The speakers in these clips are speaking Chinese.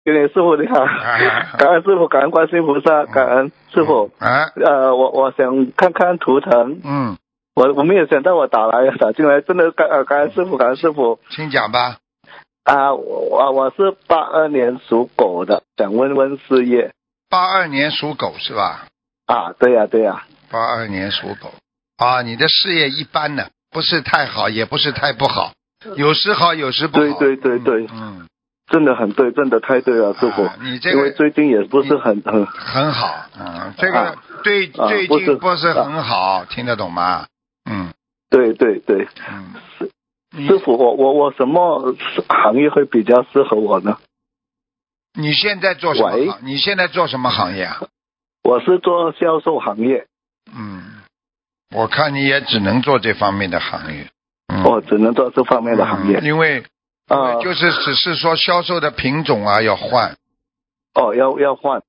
给你师傅你好，感恩师傅，感恩观世音菩萨，感恩师傅。我想看看图腾。我没有想到我打进来，真的感恩师傅，感恩师傅。 请讲吧。 我是82年属狗的，想问问事业。 82年属狗是吧？ 对呀。 82年属狗你的事业一般呢，不是太好，也不是太不好，有时好，有时不好。 对。真的很对，真的太对了，师傅。 你这个因为最近也不是很好，这个最近不是很好，听得懂吗？ 对。师傅，我什么行业会比较适合我呢？ 你现在做什么你现在做什么行业啊？ 我是做销售行业。 我看你也只能做这方面的行业。 只能做这方面的行业。 因为就是只是说销售的品种要换。 要换。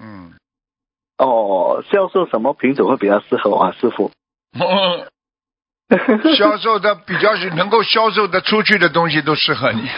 销售什么品种会比较适合我师傅？ 销售的比较是能够销售的出去的东西都适合你。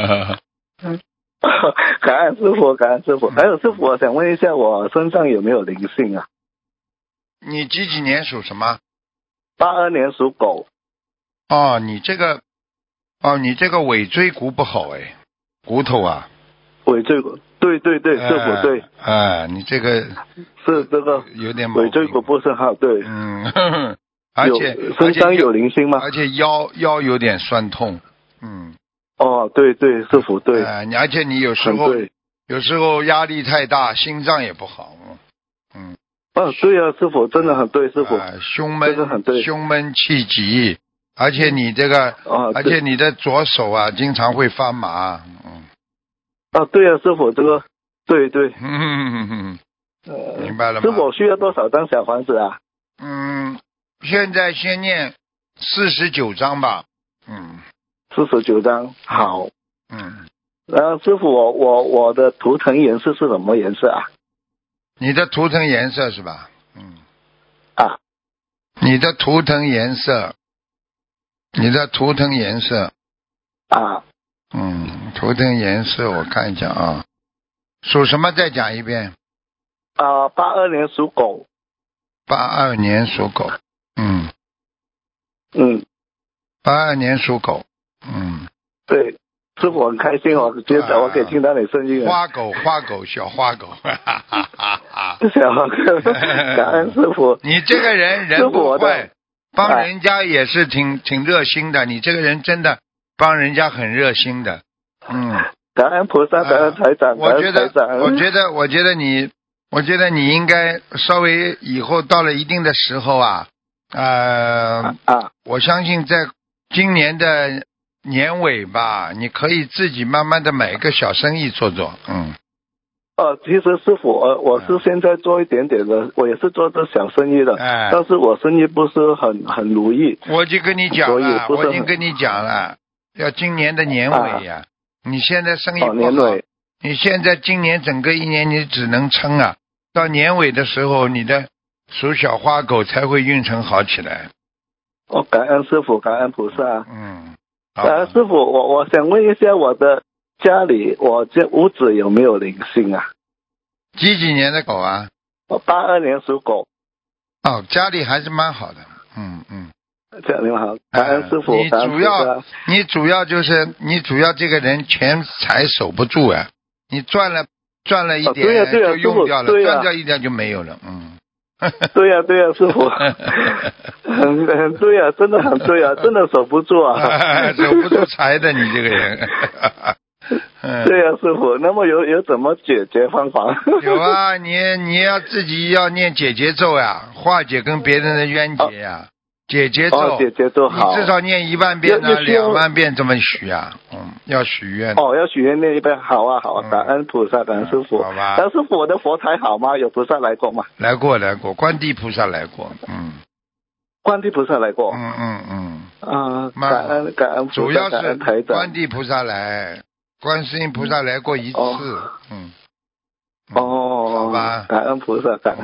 感恩师傅，感恩师傅。还有师傅，我想问一下，我身上有没有灵性啊？ 你几年属什么 ？82年属狗。 你这个尾椎骨不好骨头啊。 尾椎骨，对，师傅对。 你这个是这个有点尾椎骨不是好，对。 而且身上有灵性吗？ 而且腰有点酸痛。 对，师傅对。 而且你有时候压力太大，心脏也不好。 对啊，师傅真的很对，师傅。 胸闷气急，而且你这个而且你的左手经常会发麻。 对啊，师傅这个对。 明白了吗？ 师傅需要多少张小房子啊？ 现在先念49张吧。 49张，好。然后师傅，我的图腾颜色是什么颜色啊？ 你的图腾颜色是吧？你的图腾颜色。图腾颜色我看一下属什么？再讲一遍。 82年属狗。 82年属狗。82年属狗。 对，师傅很开心，我觉得我可以听到你声音。 花狗，小花狗。 小花狗，感恩师傅。 你这个人不坏，帮人家也是挺热心的。你这个人真的帮人家很热心的。 感恩菩萨，感恩台长。 我觉得你应该稍微以后到了一定的时候我相信在今年的年尾吧，你可以自己慢慢的买一个小生意做。 其实师傅，我是现在做一点点的，我也是做这小生意的，但是我生意不是很如意。 我已经跟你讲了，要今年的年尾呀。你现在生意不好，你现在今年整个一年你只能撑到年尾的时候，你的属小花狗才会运程好起来。 感恩师傅，感恩菩萨。师傅，我想问一下，我的家里，我这屋子有没有灵性啊？ 几年的狗啊 ？82年属狗。 家里还是蛮好的。 家里好，感恩师傅。 你主要这个人钱财守不住你赚了一点就用掉了，赚掉一点就没有了。 对呀，师傅。很对呀，真的很对呀，真的守不住守不住财的你这个人。 对呀，师傅。那么有怎么解决方法？ 有你要自己要念解结咒化解跟别人的冤结解结咒， 解结咒好。 你至少念1万遍2万遍这么许要许愿。 要许愿念1遍，好啊，感恩菩萨，感恩师傅。 好吧。 但师傅，我的佛台好吗？有菩萨来过吗？ 来过，观地菩萨来过。 观地菩萨来过。感恩菩萨， 主要是感恩台长。 观地菩萨来，观世音菩萨来过一次。 好吧。感恩菩萨，感恩。